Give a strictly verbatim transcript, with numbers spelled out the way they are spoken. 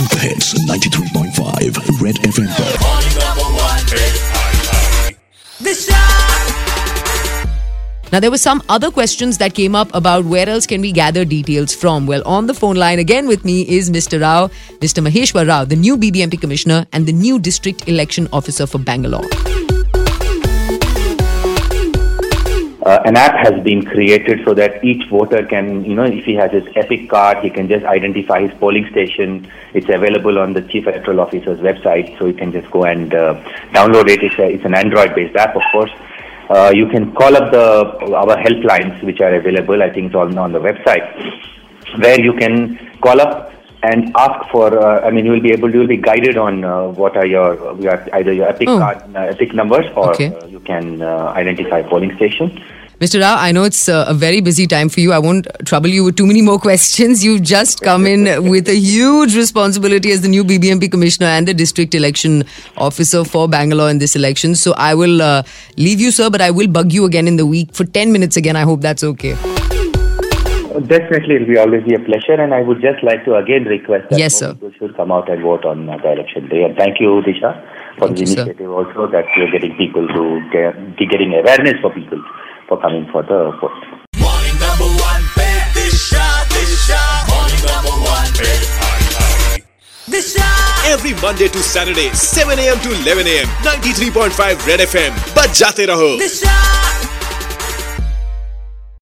Super hits ninety-three point five Red FM पर। Now, there were some other questions that came up about where else can we gather details from. Well, on the phone line again with me is Mister Rao, Mister Maheshwar Rao, the new B B M P Commissioner and the new District Election Officer for Bangalore. Uh, an app has been created so that each voter can, you know, if he has his Epic card, he can just identify his polling station. It's available on the Chief Electoral Officer's website, so you can just go and uh, download it. It's, a, it's an Android-based app, of course. Uh, you can call up the our helplines, which are available. I think it's all on the website, where you can call up and ask for. Uh, I mean, you will be able. You will be guided on uh, what are your, your either your Epic oh. card, uh, Epic numbers, or okay. uh, you can uh, identify polling station. Mister Rao, I know it's uh, a very busy time for you. I won't trouble you with too many more questions. You've just come in with a huge responsibility as the new B B M P Commissioner and the District Election Officer for Bangalore in this election. So I will uh, leave you, sir, but I will bug you again in the week for ten minutes again. I hope that's okay. Definitely, it will be always be a pleasure, and I would just like to again request that yes, sir. people should come out and vote on uh, the election day. And thank you, Disha, for thank the you, initiative sir. Also that you're getting people to get, getting awareness for people for coming for the vote. Morning number one, Disha, Disha. Morning number one, Disha. Every Monday to Saturday, seven a.m. to eleven a.m. ninety-three point five Red F M. बजाते रहो. Disha.